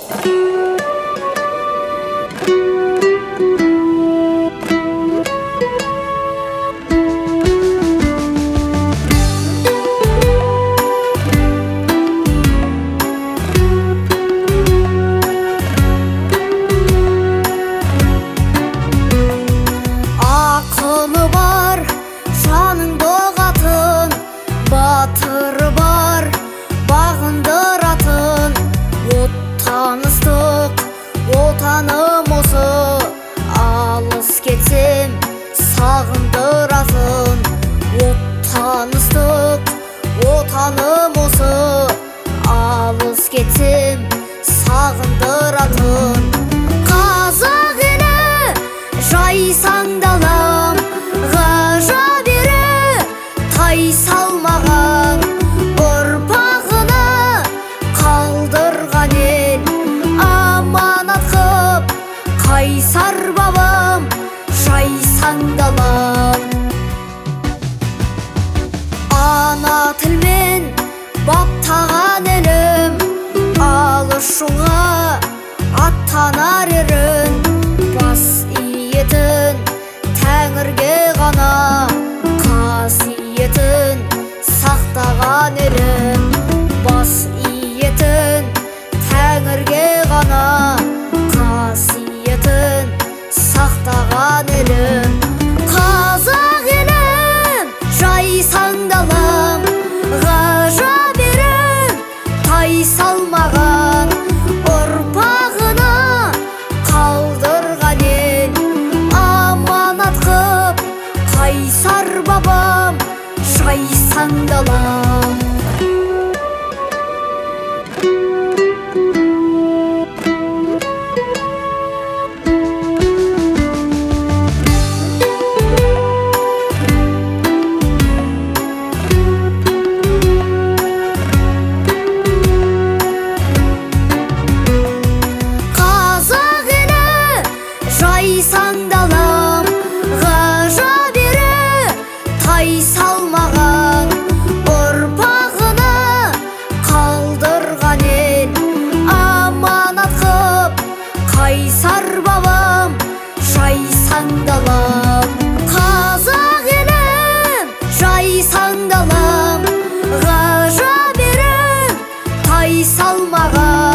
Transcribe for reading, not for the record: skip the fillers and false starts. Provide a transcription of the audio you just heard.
Батыры бар, бағындыратын, таныстық, отаным осы. Алыс кетсем, сағындыратын, таныстық, отаным осы. Алыс кетсем, сағындыратын. Қазақ елі жайсаң далам, ғажап ері тай салмаған, ұрпағына қалдырған ел. Аманат қып қайсар бабам, жайсаң далам. Ана тілмен баптаған елім, алыс жолға аттанар ерін. Бас иетін Тәңірге ғана, қасиетін сақтаған елім. Бас иетін Тәңірге ғана, қасиетін сақтаған елім. Қазақ елім жайсаң далам, ғажап ерін тай салмаған, ұрпағына қалдырған ел. Аманат қып қайсар бабам, жайсаң далам. Қазақ елі жайсаң далам, ғажап ері тай салмаған, ұрпағына қалдырған ел. Аманат қып қайсар бабам, жайсаң далам. Қазақ елім жайсаң далам, ғажап ері тай салмаған.